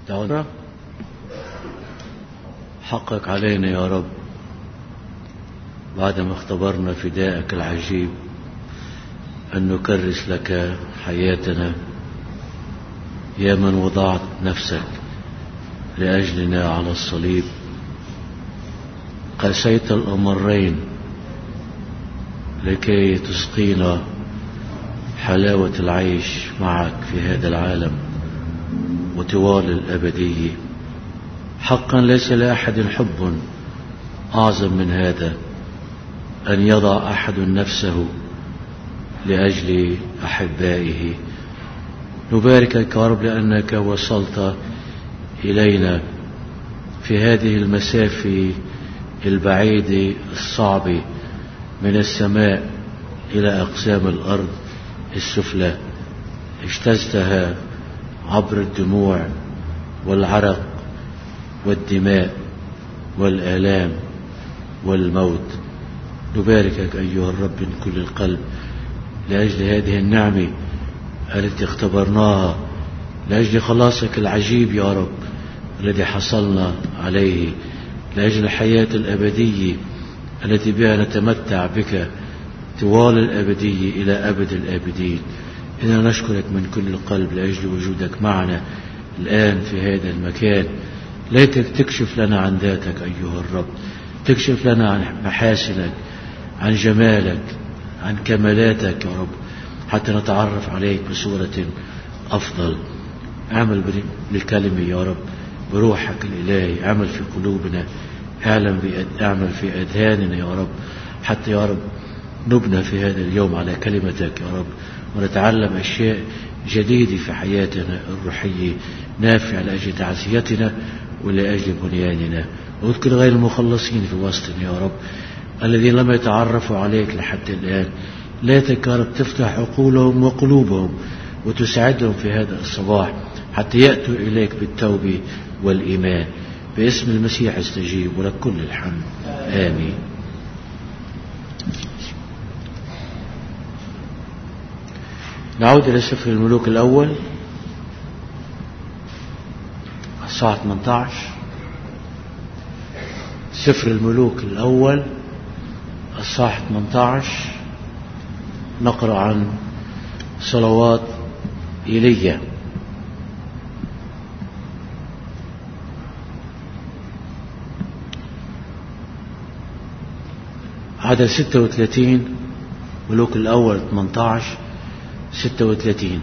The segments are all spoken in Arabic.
دعونا حقك علينا يا رب بعدما اختبرنا فدائك العجيب أن نكرس لك حياتنا يا من وضعت نفسك لأجلنا على الصليب. قاسيت الأمرين لكي تسقينا حلاوة العيش معك في هذا العالم وطوال الأبدية. حقا ليس لأحد حب أعظم من هذا، أن يضع أحد نفسه لأجل أحبائه. نباركك يا رب لأنك وصلت إلينا في هذه المسافة البعيدة الصعبة من السماء إلى أقسام الأرض السفلى. اجتزتها عبر الدموع والعرق والدماء والآلام والموت. نباركك أيها الرب من كل القلب لأجل هذه النعمة التي اختبرناها، لأجل خلاصك العجيب يا رب الذي حصلنا عليه، لأجل الحياة الأبدية التي بها نتمتع بك طوال الأبدية إلى أبد الآبدين. إننا نشكرك من كل القلب لأجل وجودك معنا الآن في هذا المكان. ليتك تكشف لنا عن ذاتك أيها الرب، تكشف لنا عن محاسنك، عن جمالك، عن كمالاتك يا رب، حتى نتعرف عليك بصورة أفضل. اعمل بالكلمة يا رب بروحك الإلهي، اعمل في قلوبنا، اعمل في أذهاننا يا رب، حتى يا رب نبنى في هذا اليوم على كلمتك يا رب، ونتعلم أشياء جديدة في حياتنا الروحية نافعة لأجل تعزيتنا ولأجل بنياننا. واذكر غير المخلصين في وسطنا يا رب الذين لم يتعرفوا عليك لحد الآن. ليتك يا رب تفتح عقولهم وقلوبهم وتساعدهم في هذا الصباح حتى يأتوا إليك بالتوبة والإيمان. باسم المسيح استجيب ولك كل الحمد. آمين. نعود إلى سفر الملوك الأول الصحة 18. سفر الملوك الأول الصحة 18 نقرأ عن صلوات إيليا. عدد 36 ملوك الأول 18 36.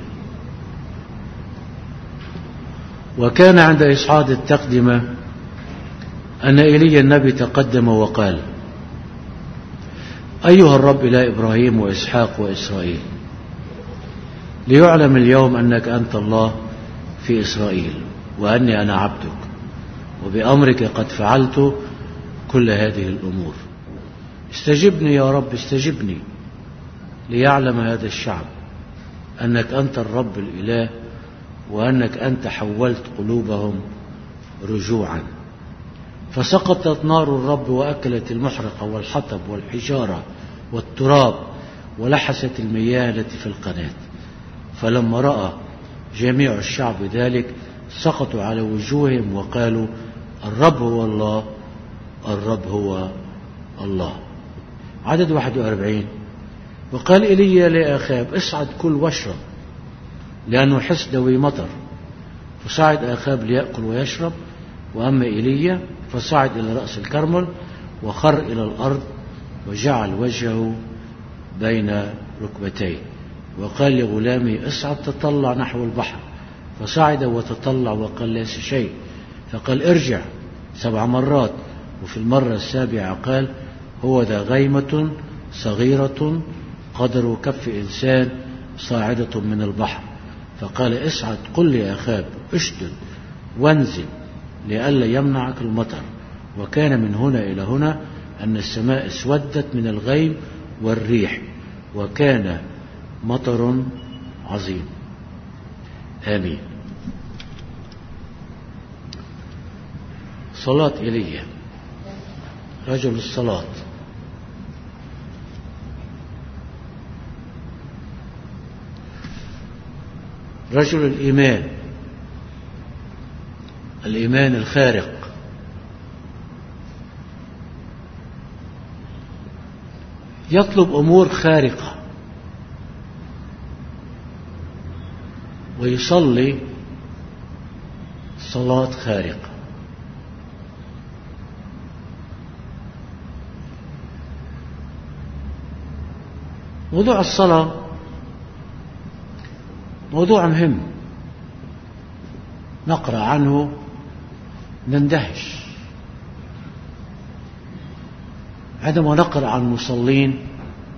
وكان عند إصعاد التقدمة أن إيليا النبي تقدم وقال: أيها الرب إله إبراهيم وإسحاق وإسرائيل، ليعلم اليوم أنك أنت الله في إسرائيل وأني أنا عبدك، وبأمرك قد فعلت كل هذه الأمور. استجبني يا رب، استجبني، ليعلم هذا الشعب أنك أنت الرب الإله، وأنك أنت حولت قلوبهم رجوعا. فسقطت نار الرب وأكلت المحرقة والحطب والحجارة والتراب ولحست المياه التي في القناة. فلما رأى جميع الشعب ذلك سقطوا على وجوههم وقالوا: الرب هو الله، الرب هو الله. عدد 41. وقال إيليا لآخاب: اصعد كل واشرب، لأنه حس دوي مطر. فصعد آخاب ليأكل ويشرب، وأما إيليا فصعد إلى رأس الكرمل وخر إلى الأرض وجعل وجهه بين ركبتيه، وقال لغلامه: اصعد تطلع نحو البحر. فصعد وتطلع وقال: ليس شيء. فقال: ارجع 7 مرات. وفي المرة السابعة قال: هو ذا غيمة صغيرة قدر كف إنسان صاعدة من البحر. فقال: اصعد قل لأخاب: اشدد وانزل لئلا يمنعك المطر. وكان من هنا إلى هنا أن السماء اسودت من الغيم والريح، وكان مطر عظيم. آمين. صلاة إيليا رجل الصلاة. رجل الإيمان، الإيمان الخارق. يطلب أمور خارقة ويصلي صلاة خارقة. موضوع الصلاة موضوع مهم، نقرأ عنه نندهش عندما نقرأ عن المصلين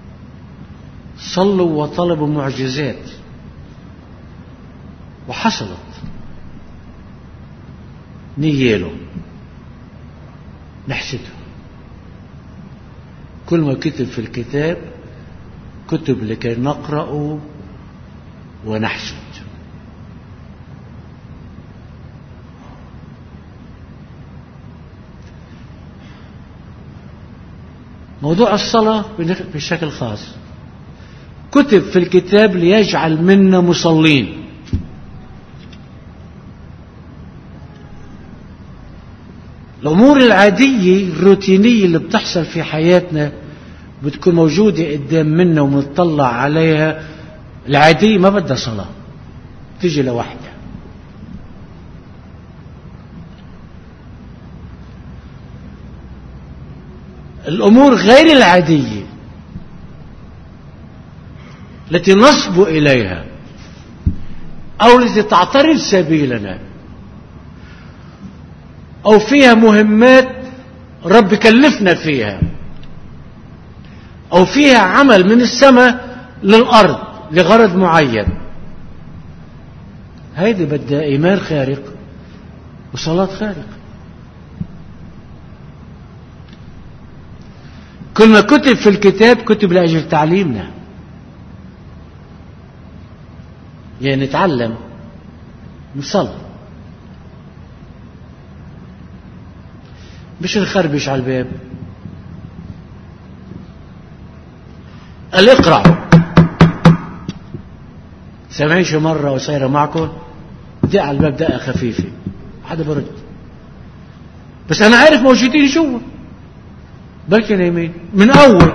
صلوا وطلبوا معجزات وحصلت. نياله نحسده. كل ما كتب في الكتاب كتب لكي نقرأ ونحسد. موضوع الصلاة بشكل خاص كتب في الكتاب ليجعل منا مصلين. الأمور العادية الروتينية اللي بتحصل في حياتنا بتكون موجودة قدام منا ومنطلع عليها، العادية ما بدها صلاة، تيجي لوحدها. الأمور غير العادية التي نصب إليها أو التي تعترض سبيلنا أو فيها مهمات رب كلفنا فيها أو فيها عمل من السماء للأرض لغرض معين، هذه بدها إيمان خارق وصلاة خارقة. كل ما كتب في الكتاب كتب لأجل تعليمنا، يعني نتعلم نصلي، مش نخربش على الباب. اقرأوا. سامعين شي مرة وصايرة معكم دق على الباب دقة خفيفة، حدا برد، بس أنا عارف موجودين جوا، بلكي نايمين من أول،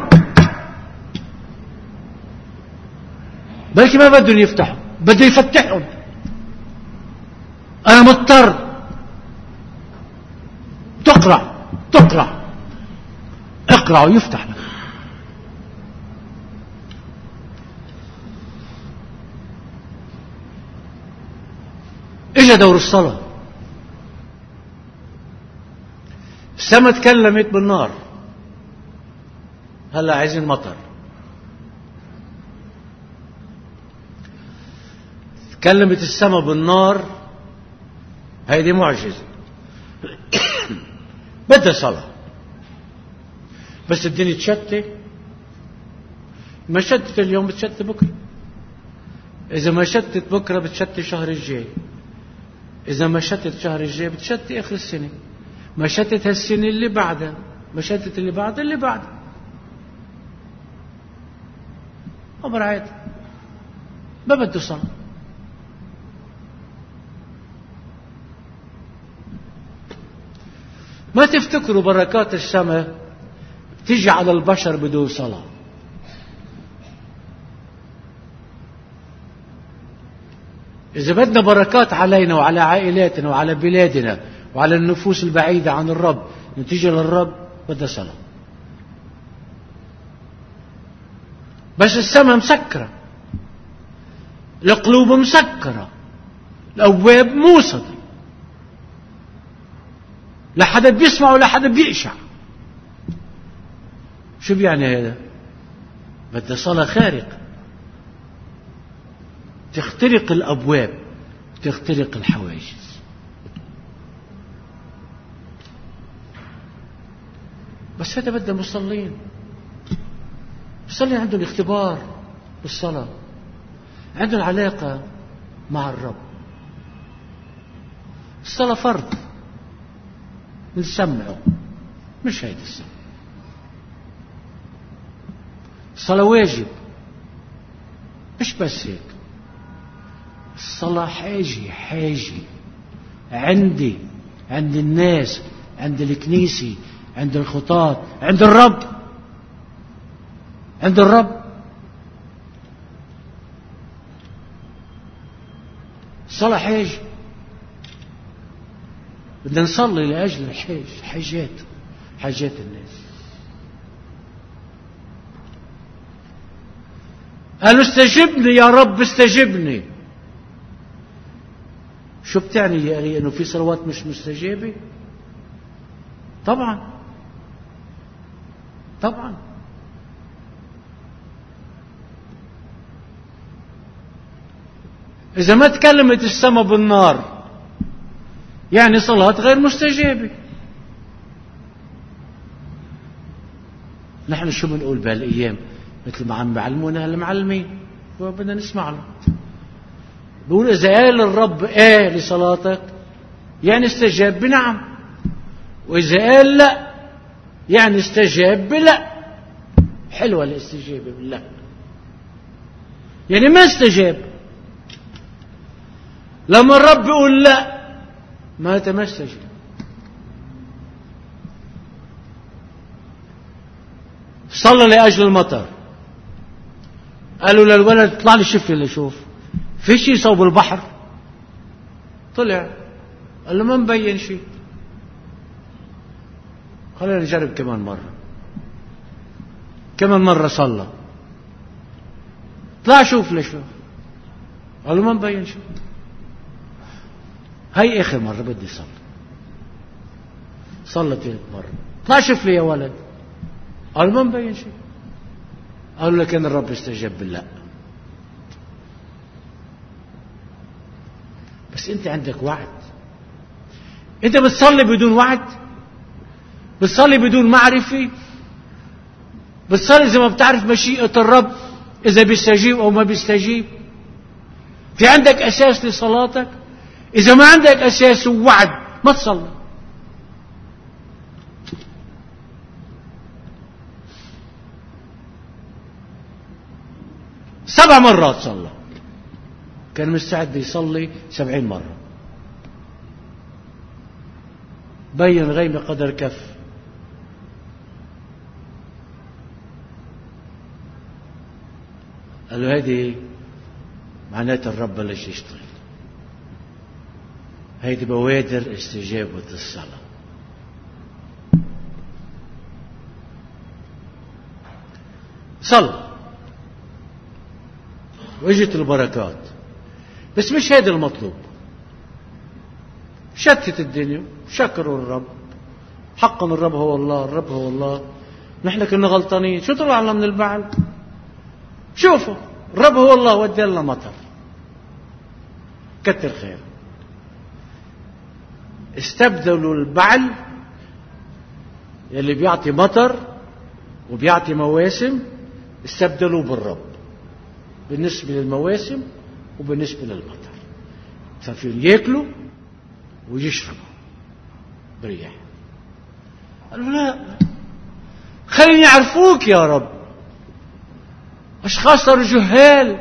بلكي ما بدهم يفتحوا، بده يفتحهم. أنا مضطر. تقرأ اقرأ ويفتح لك. اجا دور الصلاة. السماء تكلمت بالنار، هلا عايزين مطر. تكلمت السماء بالنار، هيدي معجزة. بدها صلاة، بس الدنيا تشتت. ما شتت اليوم بتشتت بكرة، إذا ما شتت بكرة بتشتت شهر الجاي، إذا ما شتت شهر الجاي بتشتت آخر السنة، ما شتت هالسنة اللي بعدها، ما شتت اللي بعدها اللي بعدها. أمر عادي، ما بده صلاة. ما تفتكروا بركات السماء تيجي على البشر بدون صلاة. إذا بدنا بركات علينا وعلى عائلاتنا وعلى بلادنا وعلى النفوس البعيدة عن الرب نتيجة للرب بدها صلاة. بس السماء مسكرة، القلوب مسكرة، الأبواب موصدة، لا حدا بيسمع ولا حدا بيقشع. شو بيعني هذا؟ بدها صلاة خارقة تخترق الأبواب، تخترق الحواجز. بس هذا بدها مصلين. المصلين عندهم اختبار بالصلاة، عندهم علاقة مع الرب. الصلاة فرض نسمعه، مش هيدا السمع. الصلاة واجب، مش بس هيك. الصلاة حاجة عندي عند الناس، عند الكنيسة، عند الخطاة، عند الرب. عند الرب. الصلاة حاج، بدنا نصلي لأجل حاجات الناس. قالوا استجبني يا رب استجبني. شو بتعني يا أخي أنه في صلوات مش مستجابة؟ طبعا طبعا. إذا ما تكلمت السماء بالنار يعني صلاة غير مستجابة. نحن شو بنقول بهالأيام؟ مثل ما عم بعلمونا المعلمين وبدنا نسمع له. بقول إذا قال الرب لصلاتك يعني استجاب بنعم، وإذا قال لا يعني استجاب بلا. حلوة الاستجابة بالله، يعني ما استجاب. لما الرب يقول لا ما تمسج. صلى لأجل المطر، قالوا للولد اطلع لي شوف اللي شوف في شيء صوب البحر. طلع قال له ما مبين شيء. خلينا نجرب كمان مرة. كمان مرة صلى، طلع شوف لشوف، قال له ما مبين شيء. هاي آخر مرة بدي صلى ثالث مرة، طلع شوف لي يا ولد، قال ما مبين شيء. قالوا لكن الرب استجاب بالله. بس انت عندك وعد. انت بتصلي بدون وعد، بتصلي بدون معرفة، بتصلي زي ما بتعرف مشيئة الرب إذا بيستجيب أو ما بيستجيب. في عندك أساس لصلاتك؟ إذا ما عندك أساس ووعد ما تصلي. سبع مرات صلى، كان مستعد يصلي 70 مرة. بين غيمة قدر كف. قالوا هذه معناتها الرب بلش يشتغل، هيدي بوادر استجابة الصلاة. صلى واجت البركات، بس مش هذا المطلوب. شتت الدنيا، شكروا الرب، حقا الرب هو الله، الرب هو الله، نحن كنا غلطانين. شو طلع لنا من البعل؟ شوفوا الرب هو الله ودي لنا مطر، كتر خير. استبدلوا البعل اللي بيعطي مطر وبيعطي مواسم، استبدلوا بالرب بالنسبة للمواسم وبالنسبة للمطر. صاروا ياكلوا ويشربوا بريح. قالوا لا، خليني يعرفوك يا رب. أشخاص صاروا جهال،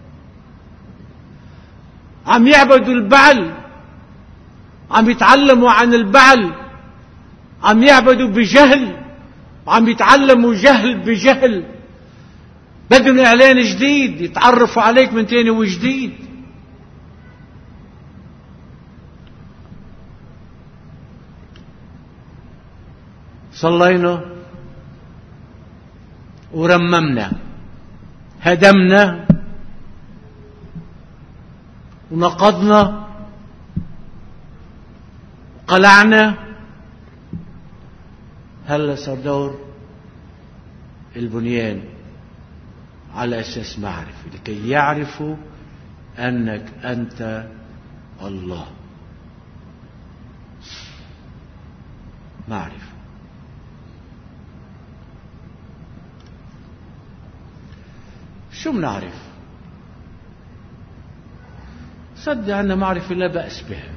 عم يعبدوا البعل، عم يتعلموا عن البعل، عم يعبدوا بجهل، عم يتعلموا جهل بجهل. بدهم إعلان جديد يتعرفوا عليك من تاني وجديد. صلينا ورممنا، هدمنا ونقضنا وقلعنا. هلا صار دور البنيان على أساس معرفة، لكي يعرفوا أنك أنت الله. معرفة. شو منعرف؟ صدق أن معرفة لا بأس بها.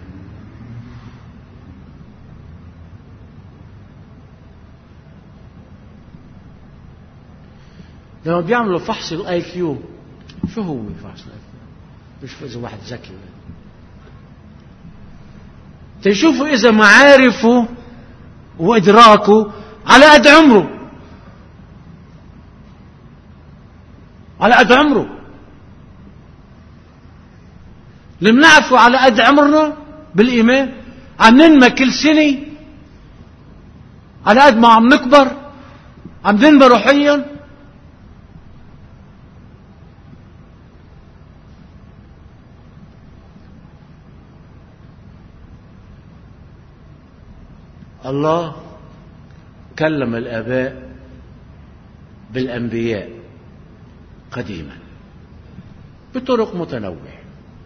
لما بيعملوا فحص الاي كيو، شو هو فحص الاي كيو؟ بيشوفوا اذا واحد ذكي. تشوفوا إذا معارفه وإدراكه على قد عمره، على قد عمره. اللي بنعرفه على قد عمرنا بالإيمان عم ننمى كل سنة، على قد ما عم نكبر عم ننمى روحيا. الله كلم الآباء بالأنبياء قديما بطرق متنوعة،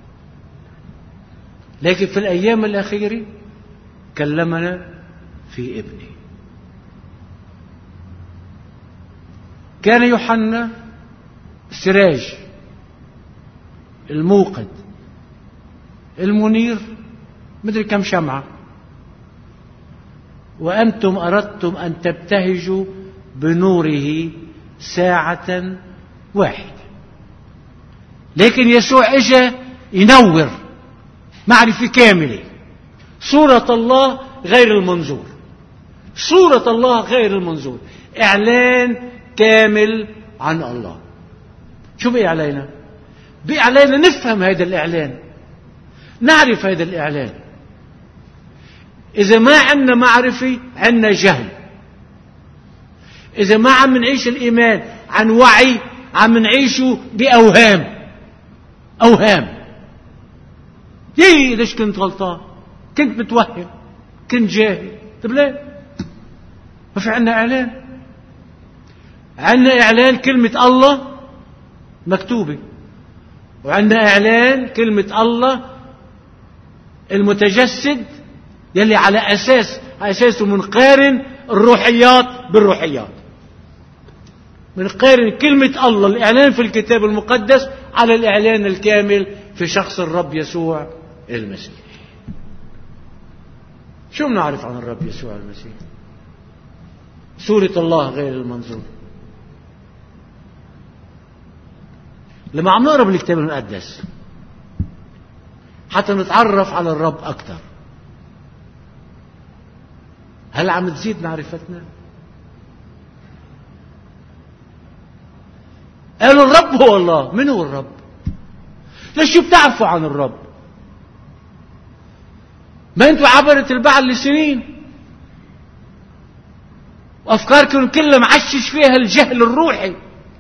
لكن في الأيام الأخيرة كلمنا في ابنه. كان يوحنا السراج الموقد المنير، مدري كم شمعة، وأنتم أردتم أن تبتهجوا بنوره ساعة واحدة. لكن يسوع اجى ينور معرفة كاملة، صورة الله غير المنظور، صورة الله غير المنظور، إعلان كامل عن الله. شو بقي علينا؟ بقي علينا نفهم هذا الإعلان، نعرف هذا الإعلان. إذا ما عندنا معرفة عندنا جهل. إذا ما عم نعيش الإيمان عن وعي عم نعيشه بأوهام، أوهام. ليش كنت غلطان؟ كنت متوهم، كنت جاهل. طب ليه؟ ما في عندنا إعلان. عندنا إعلان كلمة الله مكتوبة، وعندنا إعلان كلمة الله المتجسد يلي على أساسه منقارن الروحيات بالروحيات، منقارن كلمة الله الإعلان في الكتاب المقدس على الإعلان الكامل في شخص الرب يسوع المسيح. شو بنعرف عن الرب يسوع المسيح؟ صورة الله غير المنظور. لما عم نقرأ بالكتاب المقدس حتى نتعرف على الرب أكثر، هل عم تزيد معرفتنا؟ قالوا الرب هو الله. من هو الرب؟ ليش شو بتعرفوا عن الرب؟ ما انتوا عبرت البعض لسنين وأفكاركم كلها معشش فيها الجهل الروحي.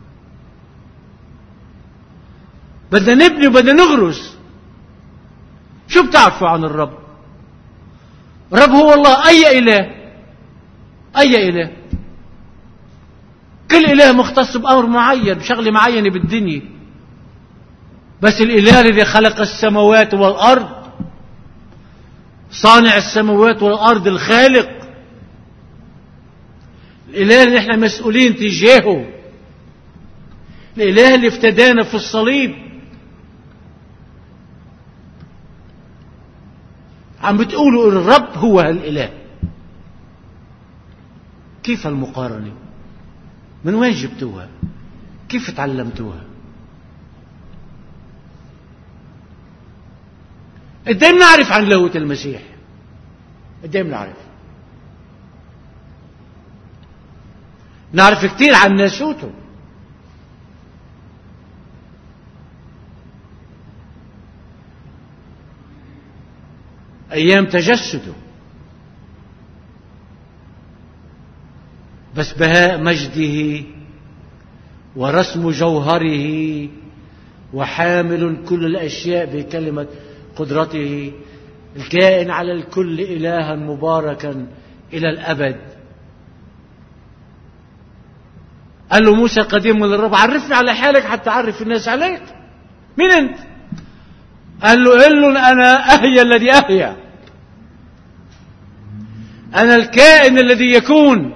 بدنا نبني وبدنا نغرس. شو بتعرفوا عن الرب؟ الرب هو الله. أي إله؟ أي إله؟ كل إله مختص بأمر معين، بشغلة معينة بالدنيا، بس الإله الذي خلق السماوات والأرض، صانع السماوات والأرض، الخالق، الإله اللي احنا مسؤولين تجاهه، الإله اللي افتدانا في الصليب. عم بتقولوا الرب هو الإله. كيف المقارنة؟ من وين جبتوها؟ كيف تعلمتوها؟ قدام نعرف عن لاهوت المسيح؟ قدام نعرف كثير عن ناسوته. أيام تجسده، بس بهاء مجده ورسم جوهره وحامل كل الأشياء بكلمة قدرته، الكائن على الكل إلها مباركا إلى الأبد. قال له موسى قديم للرب عرفني على حالك حتى أعرف الناس عليك. مين أنت؟ قال له أنا أهيا الذي أهيا، أنا الكائن الذي يكون،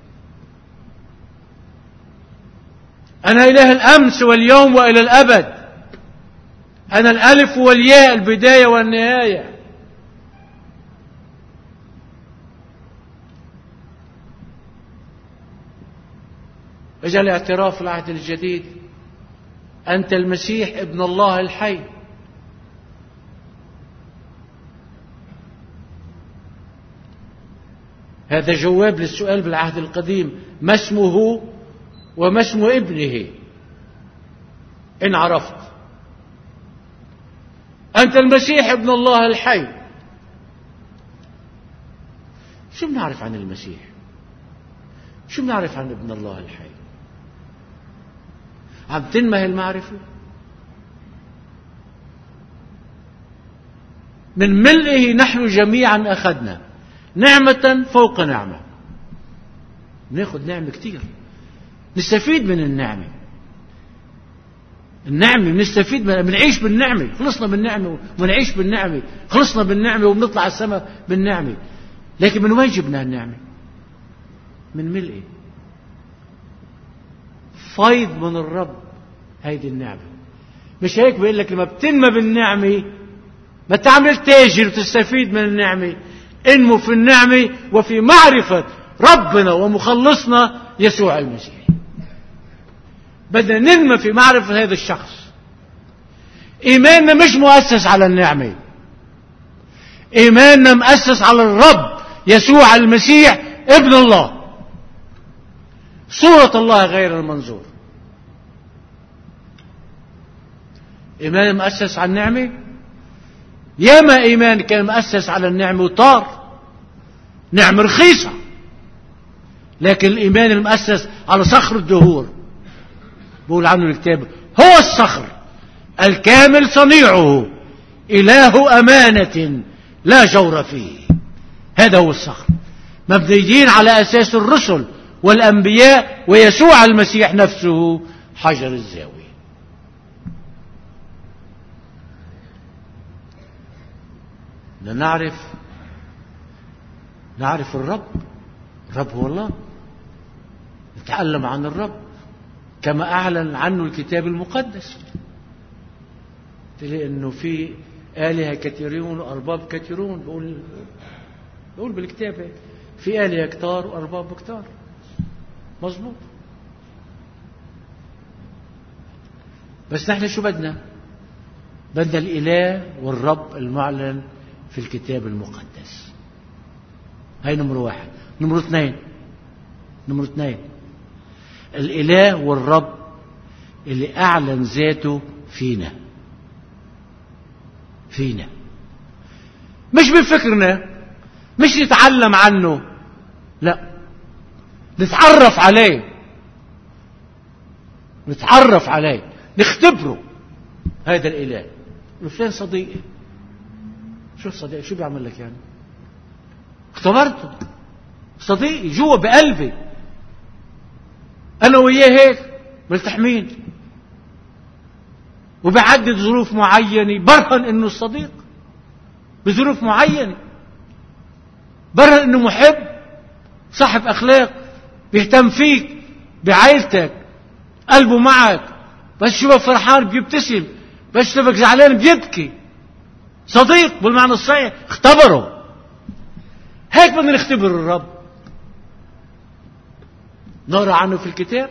أنا إله الأمس واليوم وإلى الأبد، أنا الألف والياء، البداية والنهاية. اجى الاعتراف في العهد الجديد، أنت المسيح ابن الله الحي. هذا جواب للسؤال بالعهد القديم: ما اسمه وما اسم ابنه إن عرفت؟ أنت المسيح ابن الله الحي. شو بنعرف عن المسيح؟ شو بنعرف عن ابن الله الحي؟ عم تنمى المعرفة؟ من ملئه نحن جميعا أخذنا نعمة فوق نعمة. ناخذ نعمة كتير، نستفيد من النعمة. النعمة بنستفيد منها، بنعيش بالنعمة، خلصنا بالنعمة ونعيش بالنعمة، خلصنا بالنعمة وبنطلع السماء بالنعمة. لكن من وين جبنا النعمة؟ من ملئه، فيض من الرب هيدي النعمة. مش هيك بيقول لك لما بتنمى بالنعمة ما تعمل تاجر وتستفيد من النعمة، انمو في النعمة وفي معرفة ربنا ومخلصنا يسوع المسيح. بدنا ننمى في معرفة هذا الشخص. إيماننا مش مؤسس على النعمة، إيماننا مؤسس على الرب يسوع المسيح ابن الله، صورة الله غير المنظور. إيمان مؤسس على النعمة، ياما إيمان كان مؤسس على النعمة وطار، نعمة رخيصة. لكن الإيمان المؤسس على صخر الدهور، بقول عنه الكتاب: هو الصخر الكامل صنيعه، إله أمانة لا جور فيه. هذا هو الصخر، مبنيين على أساس الرسل والأنبياء ويسوع المسيح نفسه حجر الزاوية. نعرف الرب هو الله، نتعلم عن الرب كما أعلن عنه الكتاب المقدس. تلاقي أنه في آلهة كثيرون وأرباب كثيرون، بقول بالكتاب في آلهة كتار وأرباب كتار. مظبوط. بس نحن شو بدنا الإله والرب المعلن في الكتاب المقدس. هاي نمرة واحد. نمرة اثنين الإله والرب اللي أعلن ذاته فينا، مش بفكرنا، مش نتعلم عنه، لا، نتعرف عليه، نختبره. هذا الإله فلان صديقي. شو صديقي؟ شو بيعمل لك يعني؟ اختبرته، صديقي جوا بقلبي، أنا وياه هيك ملتحمين، وبعدد ظروف معينة برهن إنه الصديق، بظروف معينة برهن إنه محب، صاحب أخلاق، بيهتم فيك، بعائلتك، قلبه معك، بس شوفك فرحان بيبتسم، بس شوفك زعلان بيبكي. صديق بالمعنى الصحيح. اختبره. هيك بدنا نختبر الرب، نقرأ عنه في الكتاب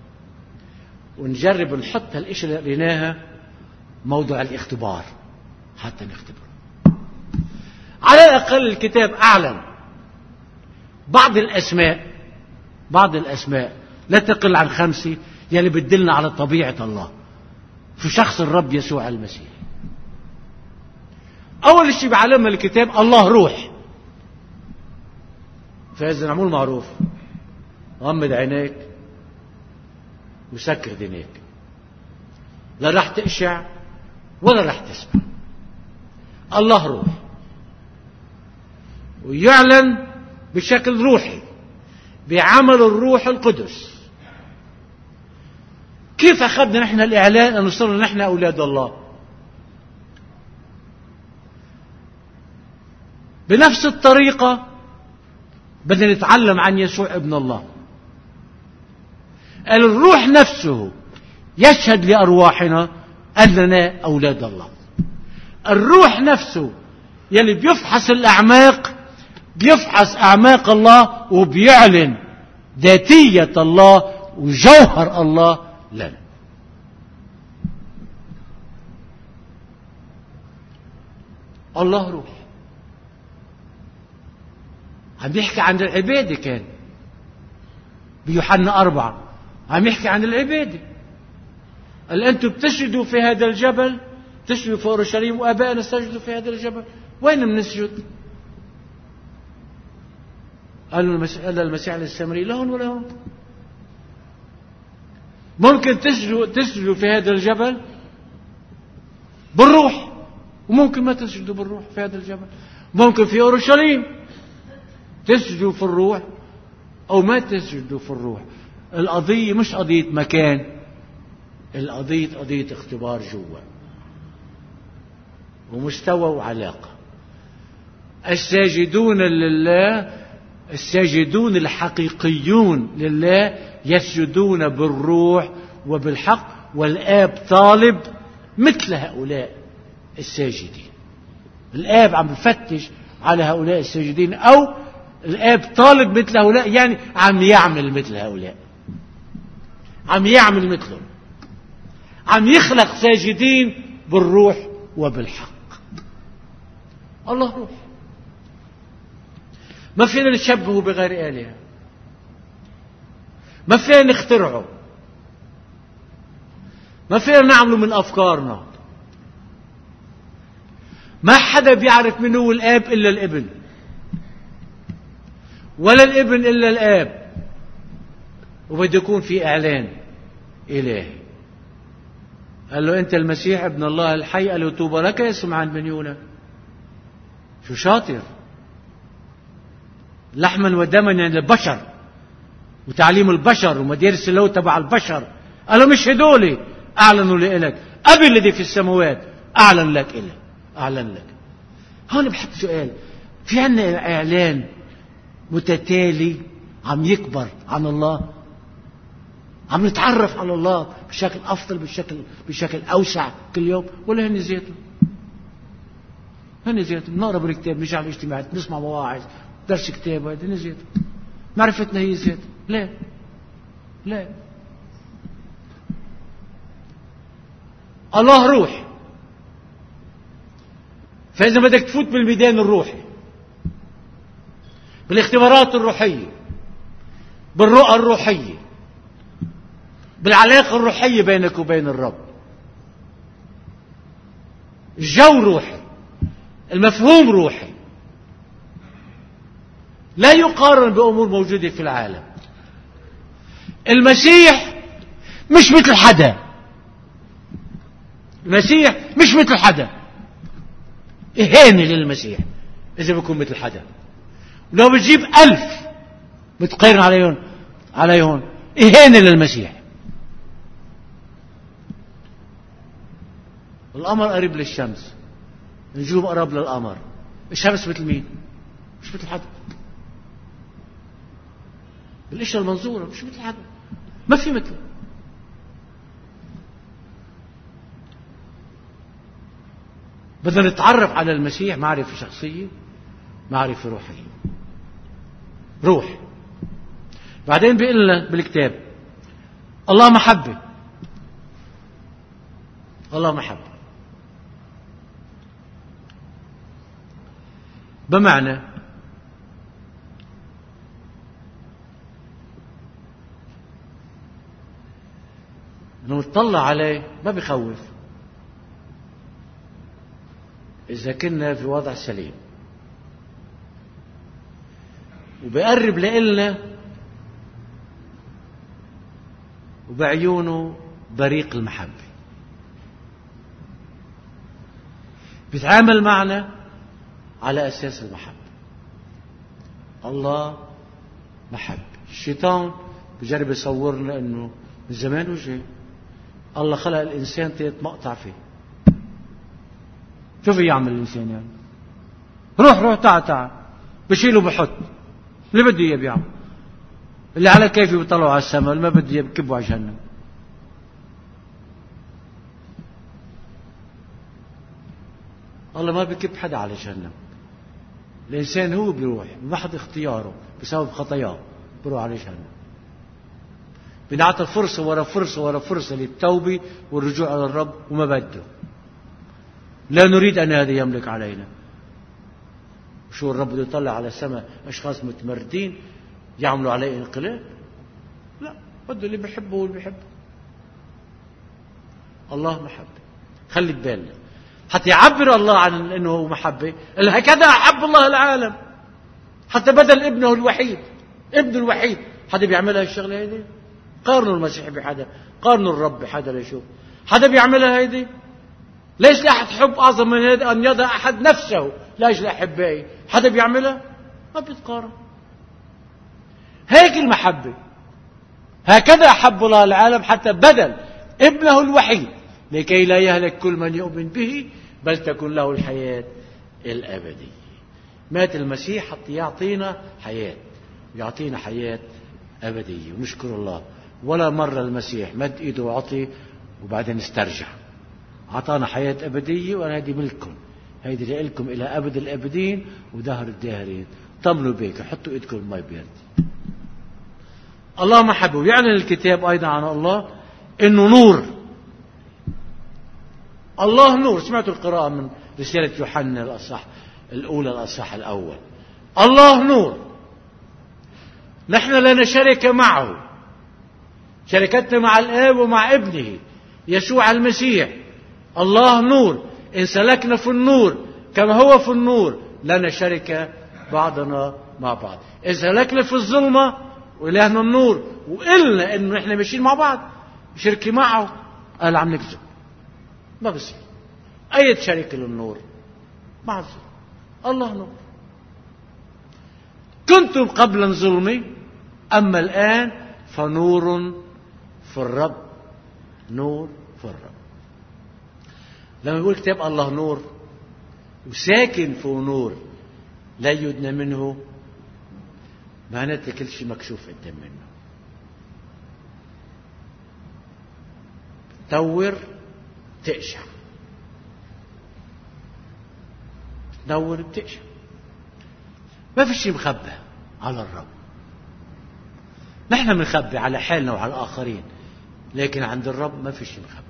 ونجرب نحط هالاشياء اللي قريناها موضوع الاختبار حتى نختبره. على الأقل الكتاب أعلن بعض الأسماء لا تقل عن 5 يلي بتدلنا على طبيعة الله في شخص الرب يسوع المسيح. أول شيء بعلمنا الكتاب الله روح. فإذا نعمل معروف، غمض عينيك وسكر دينيك، لا راح تقشع ولا راح تسمع. الله روح، ويعلن بشكل روحي بعمل الروح القدس. كيف أخذنا نحن الإعلان أن صرنا نحن أولاد الله؟ بنفس الطريقة بدنا نتعلم عن يسوع ابن الله. الروح نفسه يشهد لأرواحنا أننا أولاد الله. الروح نفسه يلي بيفحص الأعماق، بيفحص أعماق الله وبيعلن ذاتية الله وجوهر الله لنا. الله روح. عم يحكي عن العبادة. كان بيوحنا 4 عم يحكي عن العبادة. قال أنتم بتسجدوا في هذا الجبل، تسجدوا في أورشليم، وآبائنا سجدوا في هذا الجبل. وين بنسجد؟ قال المسيح للسامري لا هون ولا هون. ممكن تسجدوا في هذا الجبل بالروح، وممكن ما تسجدوا بالروح في هذا الجبل. ممكن في أورشليم تسجدوا في الروح أو ما تسجدوا في الروح. القضية مش قضية مكان، القضية قضية اختبار جوا ومستوى وعلاقة. الساجدون لله، الساجدون الحقيقيون لله يسجدون بالروح وبالحق، والآب طالب مثل هؤلاء الساجدين. الآب عم بفتش على هؤلاء الساجدين، أو الآب طالب مثل هؤلاء، يعني عم يعمل مثل هؤلاء، عم يعمل مثلهم، عم يخلق ساجدين بالروح وبالحق. الله روح، ما فينا نشبهه بغير آلهة، ما فينا نخترعه، ما فينا نعمله من أفكارنا. ما حدا بيعرف من هو الآب إلا الابن، ولا الابن إلا الآب، وبده يكون في إعلان إلهي. قال له أنت المسيح ابن الله الحي. قال له طوبى لك يا سمعان بن يونا. شو شاطر، لحما ودما يعني البشر وتعليم البشر ومدارس اللو تبع البشر. قال له مش هدولي أعلنوا لك، أبي الذي في السماوات أعلن لك إله، أعلن لك. هون بحط سؤال، في عنا إعلان متتالي عم يكبر عن الله، عم نتعرف على الله بشكل أفضل، بشكل أوسع كل يوم، ولا هن زيتهم؟ هن زيتهم نقرأ بالكتاب، نجي على الاجتماعات، نسمع مواعظ، درس كتاب، هن زيتهم. معرفتنا هي زيتهم. لا لا، الله روح. فإذا بدك تفوت بالميدان الروحي، بالاختبارات الروحية، بالرؤى الروحية، بالعلاقة الروحية بينك وبين الرب، الجو روحي، المفهوم روحي، لا يقارن بأمور موجودة في العالم. المسيح مش مثل حدا، المسيح مش مثل حدا. إهانة للمسيح إذا بيكون مثل حدا. لو بتجيب 1000 بتقارن عليهم إهانة للمسيح. القمر قريب للشمس، النجوم قرب للقمر. الشمس مثل مين؟ مش مثل حدا. بالاشياء المنظورة مش مثل حدا، ما في مثله. بدنا نتعرف على المسيح معرفة شخصية، معرفة روحية. روح. بعدين بيقول لنا بالكتاب الله محبة. الله محبة بمعنى انه نطلع عليه ما بيخوف إذا كنا في وضع سليم، وبيقرب لإلنا وبعيونه بريق المحبة، بيتعامل معنا على أساس المحبة. الله محبة. الشيطان بيجرب يصورنا إنه من زمان وجه الله خلق الإنسان مقطع فيه. شوف يعمل الإنسان يعني، روح تعال بشيله بحط اللي بده إياه بيعمل، اللي على كيفي بيطلعوا على السماء، اللي ما بده إياه بكبوا على جهنم. الله ما بكب حدا على جهنم. الإنسان هو بيروح بمحض اختياره بسبب خطاياه بيروح على جهنم. بنعطي فرصة ورا فرصة ورا فرصة للتوبة والرجوع على الرب، وما بده. لا نريد أن هذا يملك علينا. شو الرب بده يطلع على السماء أشخاص متمردين يعملوا عليه انقلاب؟ لا، بده اللي بيحبه واللي بيحبه. الله محبة. خلي بالنا حتى يعبر الله عن أنه هو محبة، هكذا أحب الله العالم حتى بدل ابنه الوحيد، ابنه الوحيد. حدا بيعملها الشغلة هيدي؟ قارنوا المسيح بحدا، قارنوا الرب بحدا ليشوف حدا بيعملها هيدي. ليش لأحد حب أعظم من هذا أن يضع أحد نفسه لأجل أحبائي؟ حدا بيعملها؟ ما بيتقارن. هيك المحبة. هكذا أحب الله العالم حتى بدل ابنه الوحيد لكي لا يهلك كل من يؤمن به بل تكون له الحياة الأبدية. مات المسيح حتى يعطينا حياة، يعطينا حياة أبدية، ونشكر الله. ولا مرة المسيح مد إيده وعطي وبعدين استرجع. أعطانا حياة أبدية، وأنا هذه ملككم، هذه لكم إلى أبد الأبدين ودهر الداهرين. طمنوا بيك، حطوا إيدكم الماء بيرد. الله محبه. ويعلن الكتاب أيضا عن الله إنه نور. الله نور. سمعتوا القراءة من رسالة يوحنا الأصحاح الأولى الأصحاح الأول. الله نور. نحن لنا شركة معه، شركتنا مع الآب ومع ابنه يسوع المسيح. الله نور. إن سلكنا في النور كما هو في النور لنا شركة بعضنا مع بعض. إن سلكنا في الظلمة وإلهنا النور وقلنا إنه نحن ماشيين مع بعض شركة معه، قال عم نكذب. ما بصير أي شركة للنور مع الظلم. الله نور. كنتم قبلا ظلمي أما الآن فنور في الرب. نور في الرب. لما يقول كتاب الله نور وساكن في نور لا يدنى منه، معناته كل شيء مكشوف قدام منه. تنور تقشع، تنور بتقشع. ما في شيء مخبى على الرب. نحن بنخبي على حالنا وعلى الآخرين، لكن عند الرب ما في شيء مخبى.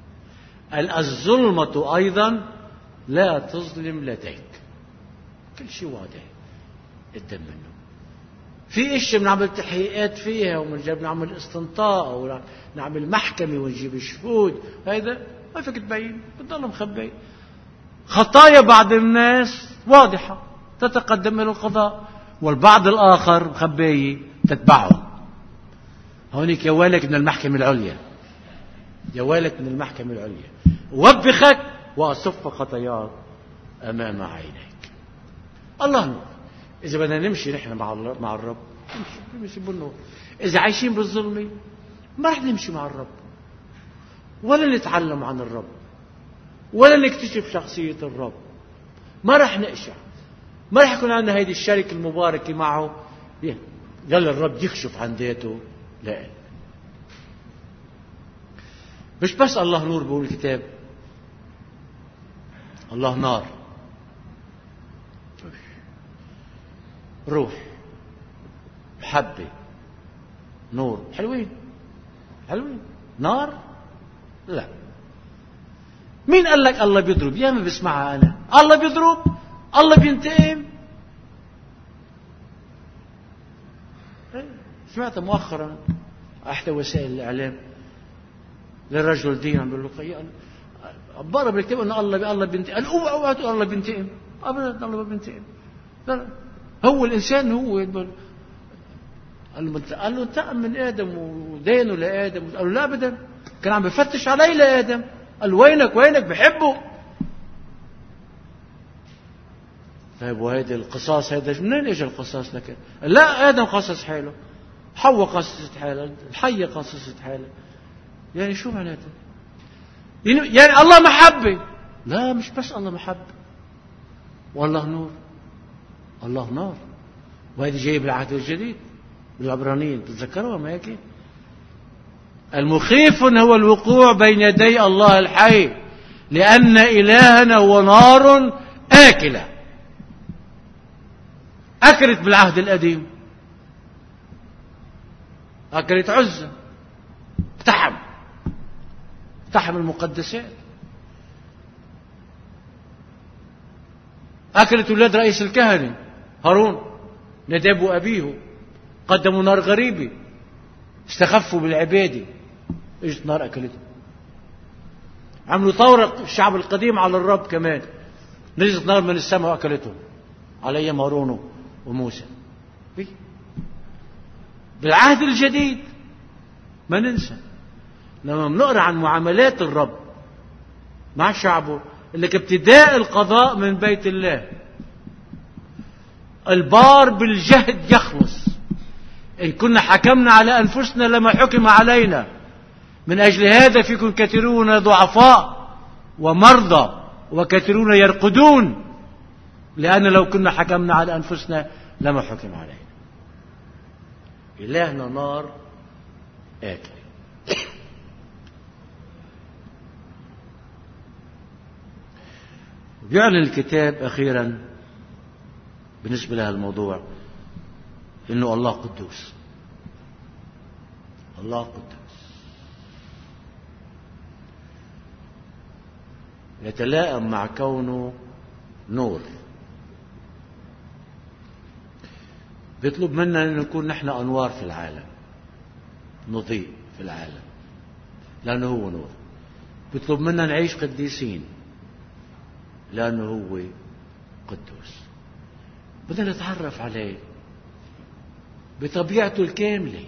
الظلمة أيضا لا تظلم لديك. كل شيء واضح قدام منه. في اشياء بنعمل تحقيقات فيها وبنعمل استنطاق ونعمل محكمة ونجيب شهود، هذا ما فيك تبين، بتضل مخبي. خطايا بعض الناس واضحة تتقدم إلى القضاء، والبعض الآخر مخبية تتبعه. هونيك يا ويلك من المحكمة العليا، يا ويلك من المحكمة العليا، وبخك وأصف خطاياك أمام عينيك. الله نور. إذا بدنا نمشي نحن مع الرب نمشي بالنور. إذا عايشين بالظلمة ما رح نمشي مع الرب، ولا نتعلم عن الرب، ولا نكتشف شخصية الرب. ما رح نقشع، ما رح يكون عندنا هذه الشركة المباركة معه. قال الرب يكشف عن ذاته. لا، مش بس الله نور بيقول الكتاب، الله نار، روح، محبة، نور. حلوين حلوين. نار لا. مين قال لك الله بيضرب؟ يا ما بسمعها أنا. الله بيضرب، الله بينتقم. سمعت مؤخرا أحد وسائل الإعلام للرجل دين عم بيقول له بقرا بالكتاب أن الله بينتقم. قال اوعى تقول الله بينتقم. أبدا الله ما بينتقم. لا، هو الإنسان هو قال له انتقم من آدم ودينه لآدم. قال له لا أبدا، كان عم بفتش علي لآدم. قال وينك بحبه. طيب وهذا القصاص هذا منين اجى القصاص لك؟ لا، آدم قصص حاله، حواء قصصت حالها، الحية قصصت حالها. يعني شو معناته؟ يعني الله محبة. لا، مش بس الله محبة، والله نور. الله نار. وهذه جاي بالعهد الجديد بالعبرانيين، تتذكروا ما هيك؟ المخيف هو الوقوع بين يدي الله الحي، لأن إلهنا هو نار آكلة. أكلت بالعهد القديم، أكلت عزة، اقتحم المقدسات. أكلت أولاد رئيس الكهنة هارون نداب وأبيه، قدموا نار غريبة، استخفوا بالعبادة، اجت نار أكلتهم. عملوا ثورة الشعب القديم على الرب كمان، نزلت نار من السماء وأكلتهم على أيام هارون وموسى. بالعهد الجديد ما ننسى لما بنقرأ عن معاملات الرب مع شعبه، اللي كابتداء القضاء من بيت الله. البار بالجهد يخلص، إن كنا حكمنا على أنفسنا لما حكم علينا. من أجل هذا فيكم كثيرون ضعفاء ومرضى وكثيرون يرقدون، لأن لو كنا حكمنا على أنفسنا لما حكم علينا. إلهنا نار آكل. بيعلن الكتاب أخيرا بالنسبة لهذا الموضوع إنه الله قدوس. الله قدوس يتلائم مع كونه نور. بيطلب منا أن نكون نحن أنوار في العالم، نضيء في العالم لأنه هو نور. بيطلب منا نعيش قديسين لأنه هو قدوس. بدنا نتعرف عليه بطبيعته الكاملة،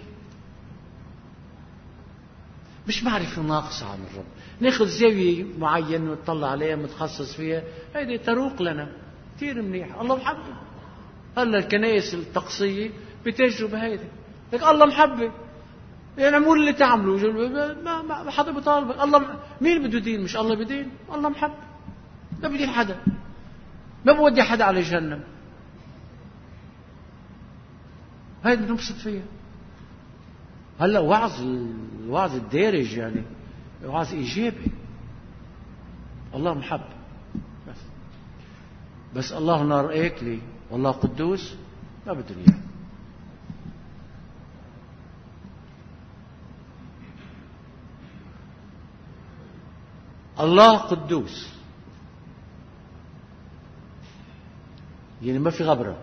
مش معرفة ناقصة عن الرب. ناخذ زاوية معينة ونطلع عليها متخصص فيها، هيدي تروق لنا كثير منيح. الله محبة. هلا الكنائس الطقسية بتجربة هيدي، لك الله محبة، يعني اعملوا اللي تعملوا، ما حدا بيطالبك. الله مين بده دين؟ مش الله بدين. الله محبة، ما بدين حدا، ما بودي حدا على جهنم. هيدي بنبسط فيها. هلا الوعظ الدارج يعني وعظ إيجابي. الله محبة بس الله نار آكلة والله قدوس ما بدهم إياه. الله قدوس يعني ما في غبرة.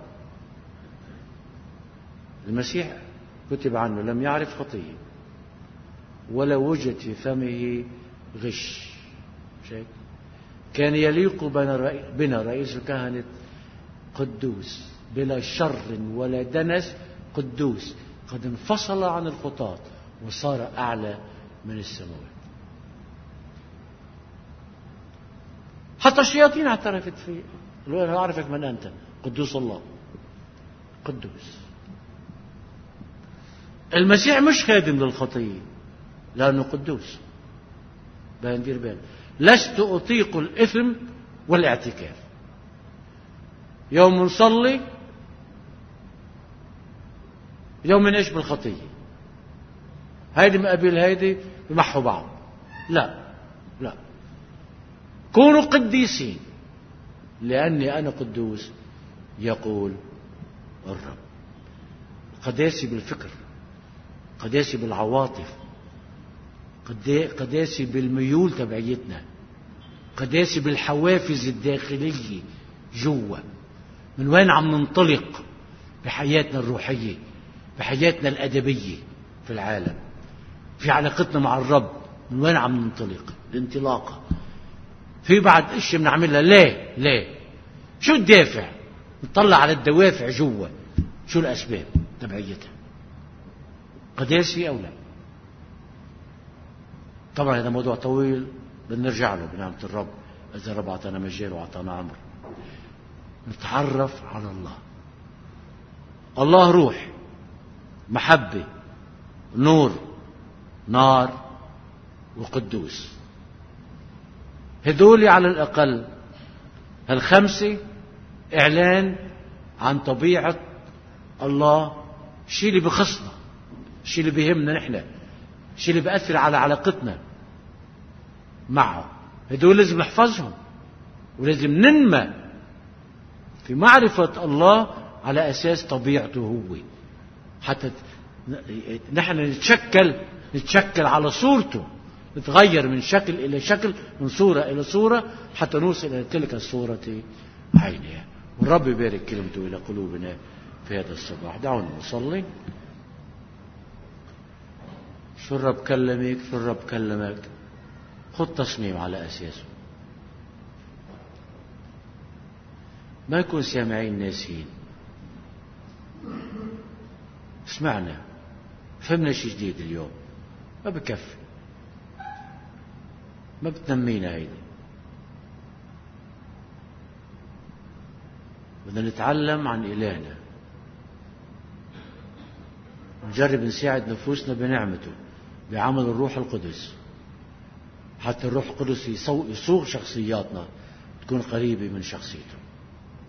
المسيح كتب عنه لم يعرف خطية ولا وجد في فمه غش. شيء كان يليق بنا رئيس الكهنة قدوس بلا شر ولا دنس، قدوس قد انفصل عن الخطاة وصار أعلى من السماوات. حتى الشياطين اعترفت فيه، قالوا أنا أعرفك من أنت، قدوس الله قدوس. المسيح مش خادم للخطية لأنه قدوس. بندير بال لست أطيق الإثم والاعتكاف. يوم نصلي يوم نعيش بالخطية، هيدي مقابل هيدي بمحوا بعض. لا كونوا قديسين لأني أنا قدوس يقول الرب. قداسي بالفكر، قداسي بالعواطف، قداسي بالميول تبعيتنا، قداسي بالحوافز الداخلية جوا. من وين عم ننطلق بحياتنا الروحية، بحياتنا الأدبية في العالم، في علاقتنا مع الرب؟ من وين عم ننطلق؟ الانطلاقة في بعد اشياء بنعملها. لا شو الدافع؟ نطلع على الدوافع جوا، شو الأسباب تبعيتها؟ قداسي أو لا؟ طبعا هذا موضوع طويل بنرجع له بنعمة الرب إذا الرب أعطانا مجال وأعطانا عمر. نتعرف على الله. الله روح، محبة، نور، نار، وقدوس. هدول على الأقل هالخمسة إعلان عن طبيعة الله، الشيء اللي بخصنا، الشيء اللي بيهمنا نحن، الشيء اللي بيأثر على علاقتنا معه. هدول لازم نحفظهم ولازم ننمى في معرفة الله على أساس طبيعته هو، حتى نحن نتشكل على صورته، نتغير من شكل إلى شكل، من صورة إلى صورة، حتى نوصل إلى تلك الصورة عينها. والرب يبارك كلمته إلى قلوبنا في هذا الصباح. دعونا نصلي. شو الرب كلمك، شو الرب كلمك، خذ تصميم على أساسه. ما يكون سامعين ناسين. اسمعنا، فهمنا شيء جديد اليوم، ما بكفي، ما بتنمينا هيدي. بدنا نتعلم عن إلهنا، نجرب نساعد نفوسنا بنعمته بعمل الروح القدس، حتى الروح القدس يصوغ شخصياتنا تكون قريبة من شخصيته.